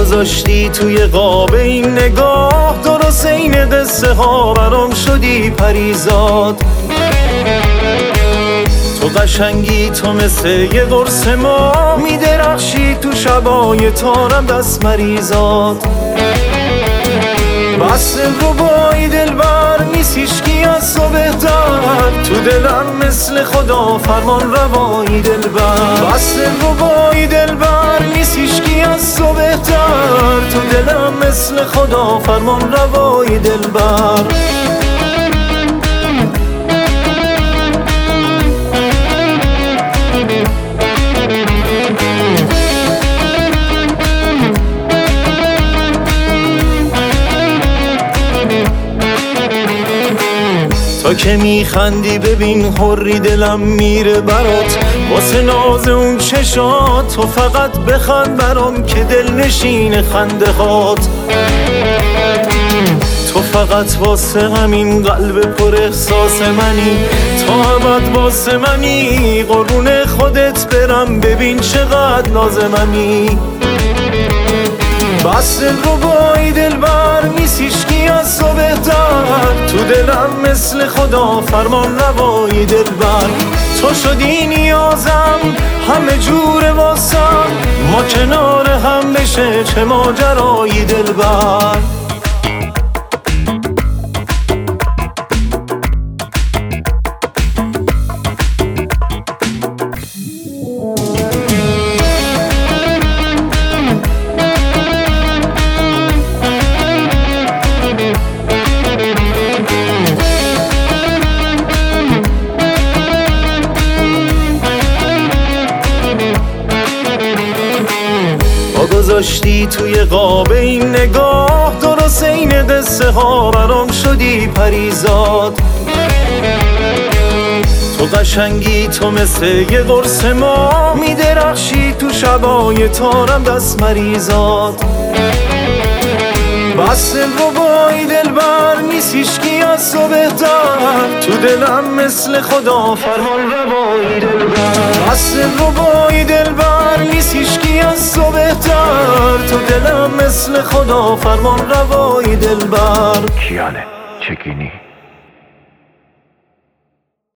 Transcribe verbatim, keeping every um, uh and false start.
گذاشتی توی قاب این نگاه، درست این قصه ها برام شدی پریزاد. تو قشنگی تو مثل یه قرص ما، میدرخشی تو شبای تارم دست مریزاد. بس ربایی دلبر نیست هیچکی از تو بهتر، تو دلم مثل خدا فرمان روایی دلبر. بس ربایی دلبر نیست هیچکی از تو بهتر، تو دلم مثل خدا فرمان روایی دلبر. تا که میخندی ببین حری دلم میره برات، واسه ناز اون چشات تو فقط بخند برام که دل نشین خنده هات. تو فقط واسه همین قلب پر احساس منی، تا ابد واسه منی، قربون خودت برم ببین چقدر لازممی. بس ربایی دلبر نیست هیچکی از تو بهتر، تو دلم مثل خدا فرمان روایی دلبر. تو شدی نیازم همه جور واسم، ما کنار هم بشه چه ماجرایی دلبر. گذاشتی توی قاب این نگاه، درست این قصه ها برام شدی پریزاد. تو قشنگی تو مثل یه قرص ما، میدرخشی تو شبای تارم دست مریزاد. بس ربایی دلبر نیست هیچکی از تو بهتر، تو دلم مثل خدا فرمان روایی دلبر. بس ربایی دلبر نیست هیچکی از تو بهتر، تو دلم مثل خدا فرمان روایی دلبر. کیانه چکینی.